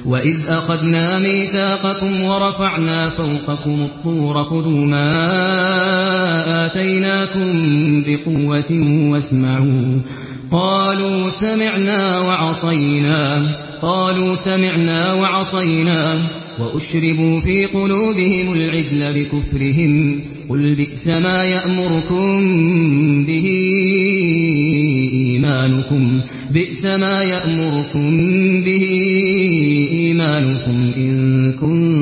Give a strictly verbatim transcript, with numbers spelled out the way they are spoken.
وإذ أخذنا ميثاقكم ورفعنا فوقكم الطور خذوا ما آتيناكم بقوة واسمعوا قالوا سمعنا وعصينا قالوا سمعنا وعصينا وأشربوا في قلوبهم العجل بكفرهم قل بئس ما يأمركم به إيمانكم بئس ما يأمركم به إيمانكم إن كنتم